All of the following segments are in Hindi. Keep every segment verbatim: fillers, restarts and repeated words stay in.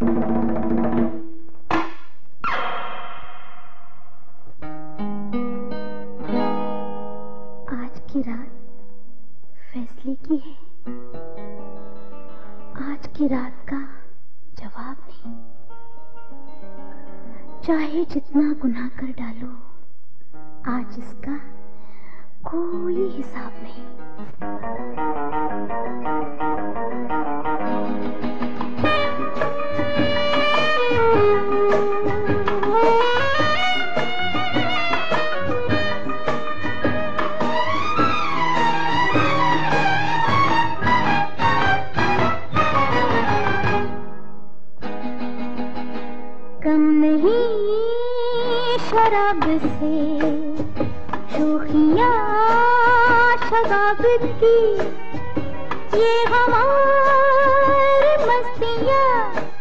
आज की रात फैसले की है, आज की रात का जवाब नहीं। चाहे जितना गुनाह कर डालो, आज इसका कोई हिसाब नहीं। कम नहीं शराब से शोखियाँ शबाब की, ये हमारी मस्तियाँ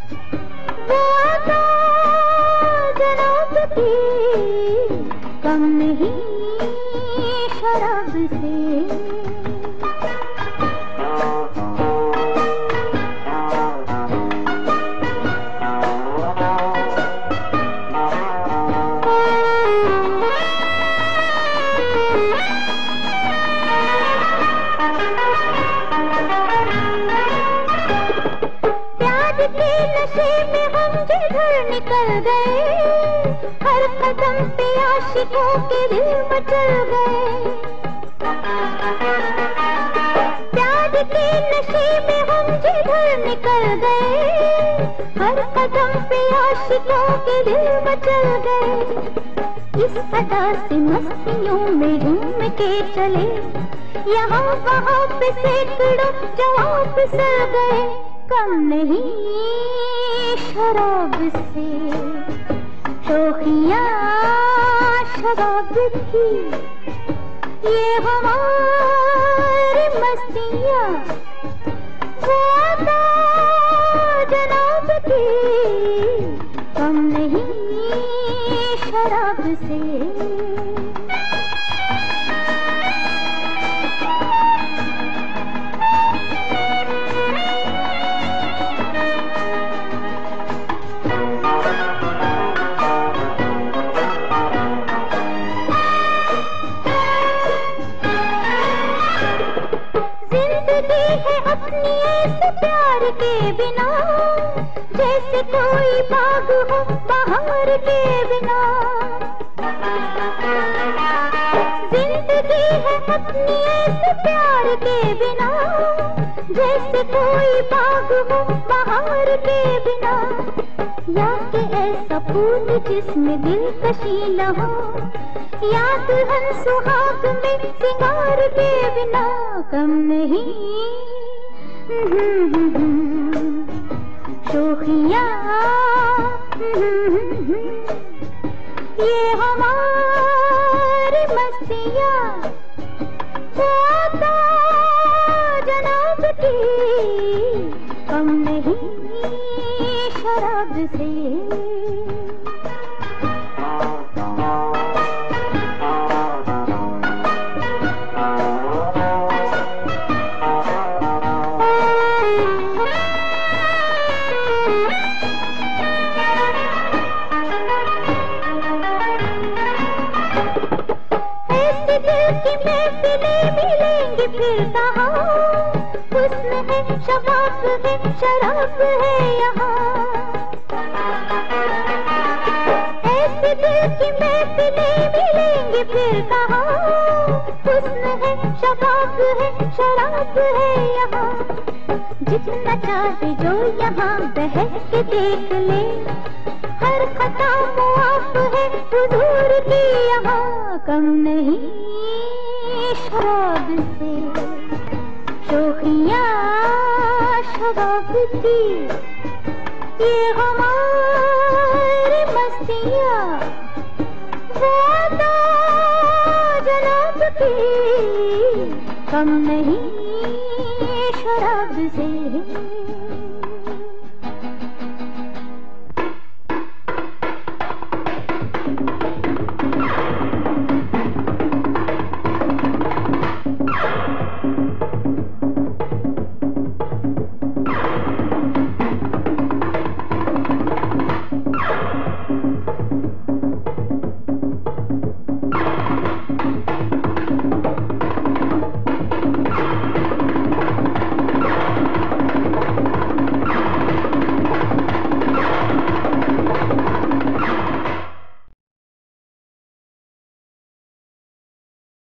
वादा जनाब की। कम नहीं शराब से के नशे में हम जिधर निकल गए, हर कदम पे आशिकों के दिल मचल गए। प्यार के नशे में हम जिधर निकल गए, हर कदम पे आशिकों के दिल मचल गए। इस अदा से मस्तियों में झूम के चले, यहाँ वहाँ पे सैकड़ों जवाब फिसल गए। कम नहीं शराब से शोखियाँ शबाब की, ये हमारी मस्तियाँ वादा जनाब की। कम नहीं शराब से जिंदगी है अपनी ऐसे प्यार के बिना, जैसे कोई बाग हो बहार के बिना। जिंदगी है अपनी ऐसे प्यार के बिना, जैसे कोई बाग हो बहार के बिना। या कि ऐसा फूल जिसमें दिलकशी न हो, या दुल्हन सुहाग में सिंगार के बिना। कम नहीं शोखियाँ ये हमारी मस्तियाँ वादा जनाब की। कम नहीं शराब से की महफिलें मिलेंगी फिर कहाँ, हुस्न है शबाब है शराब है यहाँ। ऐसे दिल की महफिलें मिलेंगी फिर कहाँ, हुस्न है शबाब है शराब है यहाँ। जितना चाहे जो यहाँ बहक के देख ले, हर खता मुआफ है हुजूर की यहाँ। कम नहीं शराब से शोखियाँ शबाब की, ये हमारी मस्तियाँ वादा जनाब की। कम नहीं शराब से